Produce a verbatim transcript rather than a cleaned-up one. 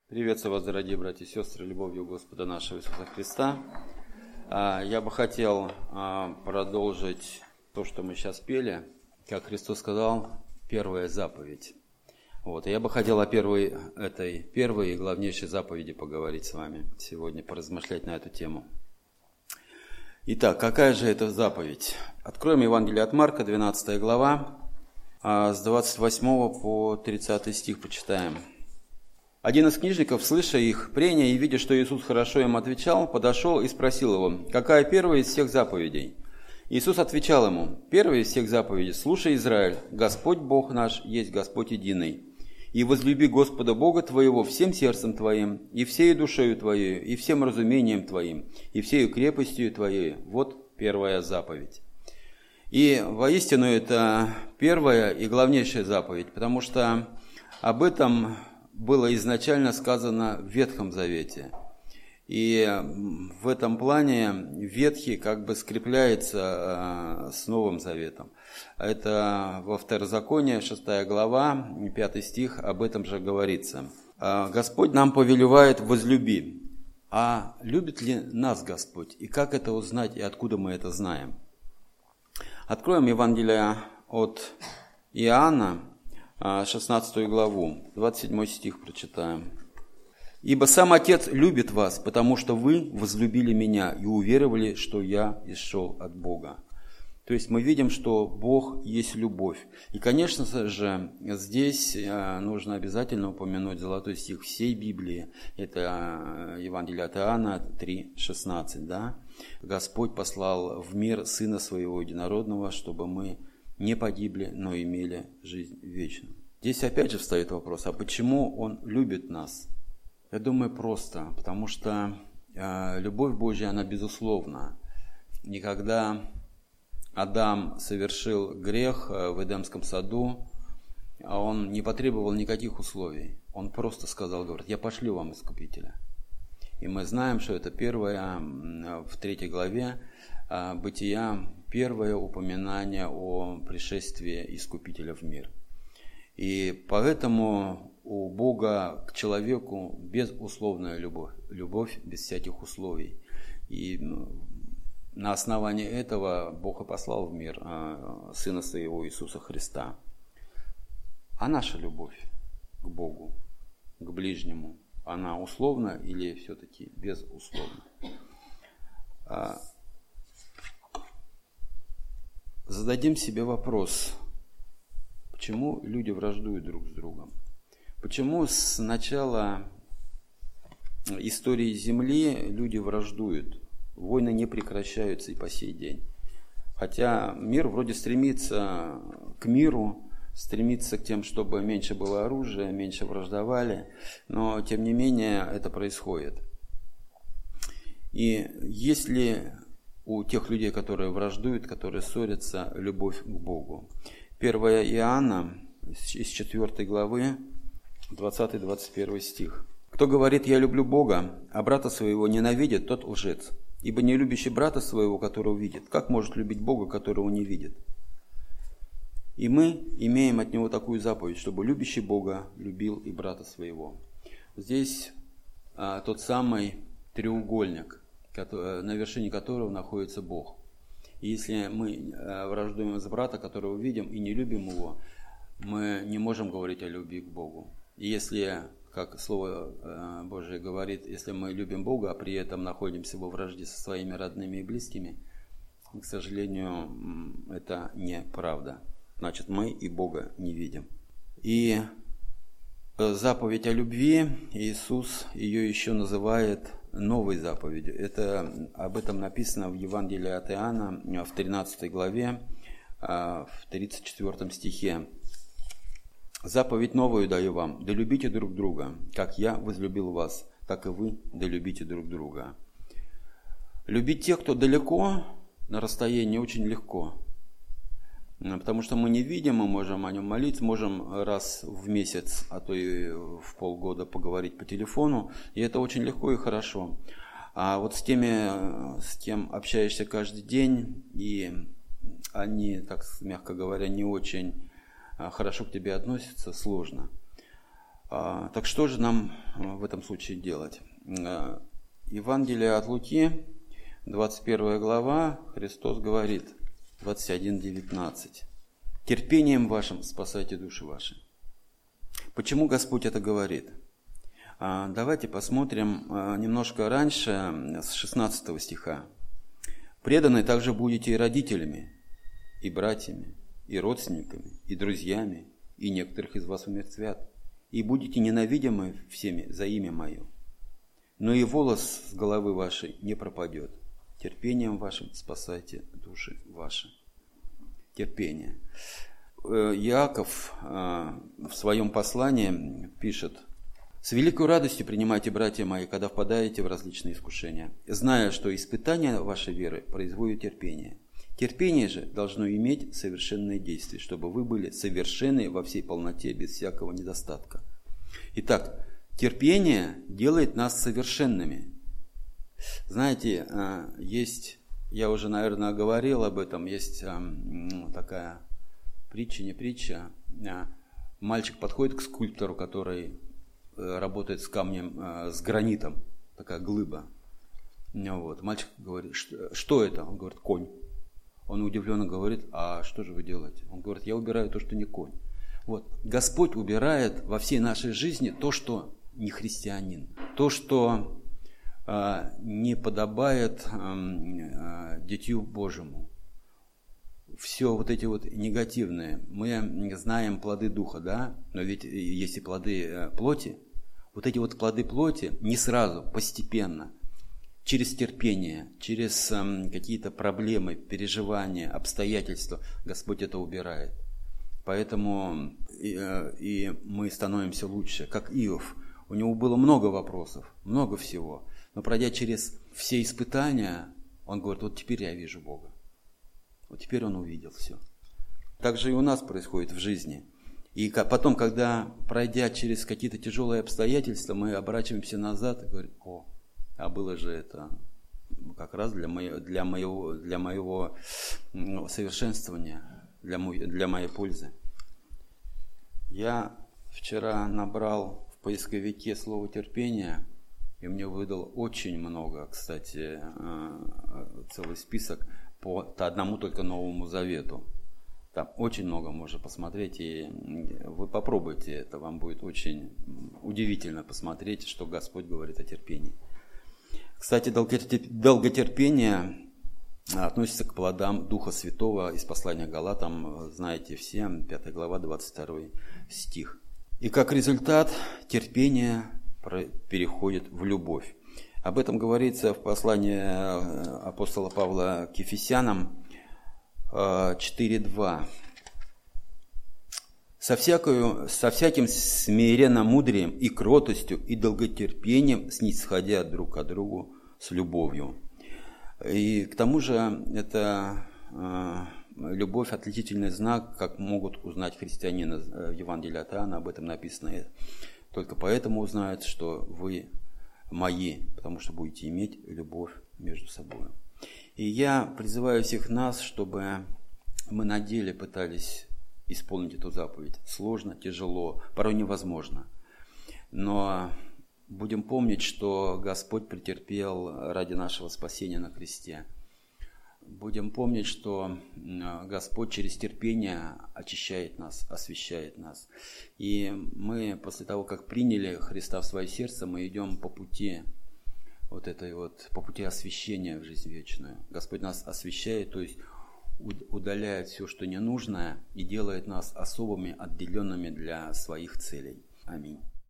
Приветствую вас, дорогие братья и сестры, любовью Господа нашего Иисуса Христа. Я бы хотел продолжить то, что мы сейчас пели. Как Христос сказал, первая заповедь. Вот. И я бы хотел о первой, этой первой и главнейшей заповеди поговорить с вами сегодня, поразмышлять на эту тему. Итак, какая же это заповедь? Откроем Евангелие от Марка, двенадцатая глава, с двадцать восьмого по тридцатый стих почитаем. Один из книжников, слыша их прения и видя, что Иисус хорошо им отвечал, подошел и спросил его: «Какая первая из всех заповедей?» Иисус отвечал ему: «Первая из всех заповедей: слушай, Израиль, Господь Бог наш есть Господь единый. И возлюби Господа Бога твоего всем сердцем твоим, и всею душою твоей, и всем разумением твоим, и всею крепостью твоей». Вот первая заповедь. И воистину это первая и главнейшая заповедь, потому что об этом было изначально сказано в Ветхом Завете. И в этом плане Ветхий как бы скрепляется с Новым Заветом. Это во Второзаконии, шестая глава, пятый стих, об этом же говорится. Господь нам повелевает: возлюби. А любит ли нас Господь? И как это узнать, и откуда мы это знаем? Откроем Евангелие от Иоанна, шестнадцатую главу, двадцать седьмой стих прочитаем. «Ибо сам Отец любит вас, потому что вы возлюбили меня и уверовали, что я исшел от Бога». То есть мы видим, что Бог есть любовь. И, конечно же, здесь нужно обязательно упомянуть золотой стих всей Библии. Это Евангелие от Иоанна три шестнадцать. Да? «Господь послал в мир Сына Своего Единородного, чтобы мы не погибли, но имели жизнь вечную». Здесь опять же встает вопрос: а почему Он любит нас? Я думаю, просто, потому что э, любовь Божья, она безусловна. И когда Адам совершил грех в Эдемском саду, он не потребовал никаких условий. Он просто сказал, говорит: «Я пошлю вам Искупителя». И мы знаем, что это первое, в третьей главе Бытия, первое упоминание о пришествии Искупителя в мир. И поэтому у Бога к человеку безусловная любовь, любовь без всяких условий. И на основании этого Бог и послал в мир Сына Своего Иисуса Христа. А наша любовь к Богу, к ближнему, она условна или все-таки безусловна? Зададим себе вопрос: почему люди враждуют друг с другом? Почему с начала истории Земли люди враждуют? Войны не прекращаются и по сей день. Хотя мир вроде стремится к миру, стремится к тем, чтобы меньше было оружия, меньше враждовали, но тем не менее это происходит. И если у тех людей, которые враждуют, которые ссорятся, любовь к Богу? первое Иоанна из четвёртой главы, двадцатый двадцать первый стих. «Кто говорит: я люблю Бога, а брата своего ненавидит, тот лжец. Ибо не любящий брата своего, которого видит, как может любить Бога, которого не видит? И мы имеем от Него такую заповедь, чтобы любящий Бога любил и брата своего». Здесь а, тот самый треугольник, который, на вершине которого находится Бог. И если мы а, враждуем за брата, которого видим, и не любим его, мы не можем говорить о любви к Богу. И если, как Слово Божие говорит, если мы любим Бога, а при этом находимся во вражде со своими родными и близкими, к сожалению, это неправда. Значит, мы и Бога не видим. И заповедь о любви, Иисус ее еще называет новой заповедью. Это, об этом написано в Евангелии от Иоанна в тринадцатой главе, в тридцать четвёртом стихе. «Заповедь новую даю вам: да любите друг друга, как я возлюбил вас, так и вы да любите друг друга». Любить тех, кто далеко, на расстоянии, очень легко. Потому что мы не видим, мы можем о нем молиться, можем раз в месяц, а то и в полгода поговорить по телефону, и это очень легко и хорошо. А вот с теми, с кем общаешься каждый день, и они, так мягко говоря, не очень хорошо к тебе относятся, сложно. А, так что же нам в этом случае делать? Евангелие от Луки, двадцать первая глава, Христос говорит, двадцать один девятнадцать. «Терпением вашим спасайте души ваши». Почему Господь это говорит? А, давайте посмотрим немножко раньше, с шестнадцатого стиха. «Преданы также будете и родителями, и братьями, и родственниками, и друзьями, и некоторых из вас умертвят, и будете ненавидимы всеми за имя Мое. Но и волос с головы вашей не пропадет. Терпением вашим спасайте души ваши». Терпение. Иаков в своем послании пишет: «С великой радостью принимайте, братья мои, когда впадаете в различные искушения, зная, что испытание вашей веры производит терпение. Терпение же должно иметь совершенное действие, чтобы вы были совершенны во всей полноте, без всякого недостатка». Итак, терпение делает нас совершенными. Знаете, есть, я уже, наверное, говорил об этом, есть такая притча, не притча. Мальчик подходит к скульптору, который работает с камнем, с гранитом, такая глыба. Вот. Мальчик говорит: что, что это? Он говорит: конь. Он удивленно говорит: а что же вы делаете? Он говорит: я убираю то, что не конь. Вот. Господь убирает во всей нашей жизни то, что не христианин, то, что э, не подобает э, э, Дитю Божьему. Все вот эти вот негативные. Мы знаем плоды Духа, да? Но ведь есть и плоды э, плоти. Вот эти вот плоды плоти не сразу, постепенно, через терпение, через э, какие-то проблемы, переживания, обстоятельства Господь это убирает. Поэтому и, э, и мы становимся лучше, как Иов. У него было много вопросов, много всего. Но пройдя через все испытания, он говорит: вот теперь я вижу Бога. Вот теперь он увидел все. Так же и у нас происходит в жизни. И потом, когда, пройдя через какие-то тяжелые обстоятельства, мы оборачиваемся назад и говорим: о, а было же это как раз для моего, для моего, для моего совершенствования, для, мой, для моей пользы. Я вчера набрал в поисковике слово «терпение», и мне выдал очень много, кстати, целый список по одному только Новому Завету. Там очень много можно посмотреть, и вы попробуйте это, вам будет очень удивительно посмотреть, что Господь говорит о терпении. Кстати, долготерпение относится к плодам Духа Святого из послания к Галатам, знаете все, пятая глава, двадцать второй стих. И как результат терпение переходит в любовь. Об этом говорится в послании апостола Павла к Ефесянам четыре два. Со, всякою, со всяким смиренно-мудрием и кротостью и долготерпением снисходя друг к другу с любовью. И к тому же это э, любовь отличительный знак, как могут узнать христианина. В Евангелии от Иоанна об этом написано. Только поэтому узнают, что вы мои, потому что будете иметь любовь между собой. И я призываю всех нас, чтобы мы на деле пытались исполнить эту заповедь. Сложно, тяжело, порой невозможно. Но будем помнить, что Господь претерпел ради нашего спасения на кресте. Будем помнить, что Господь через терпение очищает нас, освящает нас. И мы после того, как приняли Христа в свое сердце, мы идем по пути вот этой вот, по пути освящения в жизнь вечную. Господь нас освящает, то есть удаляет все, что ненужное, и делает нас особыми, отделенными для своих целей. Аминь.